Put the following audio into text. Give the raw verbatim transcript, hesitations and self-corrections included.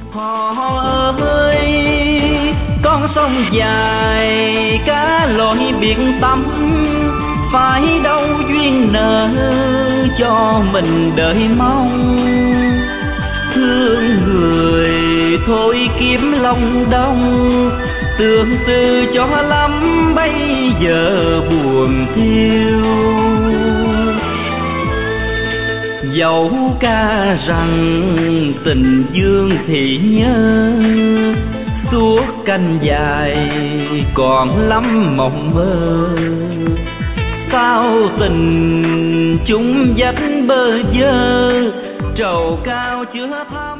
Họ ơi, con sông dài cá lội biển tắm, phải đâu duyên nợ cho mình đợi mong. Thương người thôi kiếm lòng đông, tương tư cho lắm bây giờ buồn thiêu. Dẫu ca rằng tình dương thì nhớ, suốt canh dài còn lắm mộng mơ. Sao tình chung dắt bơ vơ, trầu cao chưa thắm.